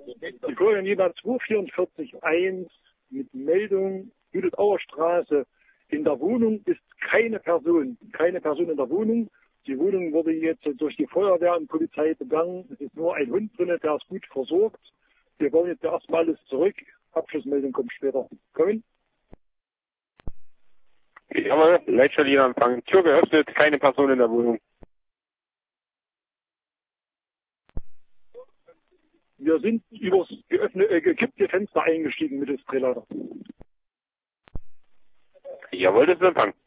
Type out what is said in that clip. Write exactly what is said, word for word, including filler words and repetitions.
Die Koordinate zwei vier vier eins mit Meldung Judith Auer Straße. In der Wohnung ist keine Person, keine Person in der Wohnung. Die Wohnung wurde jetzt durch die Feuerwehr und Polizei begangen. Es ist nur ein Hund drin, der ist gut versorgt. Wir bauen jetzt erstmal alles zurück. Abschlussmeldung kommt später. Kommen. Jawohl, Leitstelle Empfang. Tür geöffnet, keine Person in der Wohnung. Wir sind übers geöffnete, äh, gekippte Fenster eingestiegen mit dem Drehleiter. Jawohl, das ist Empfang.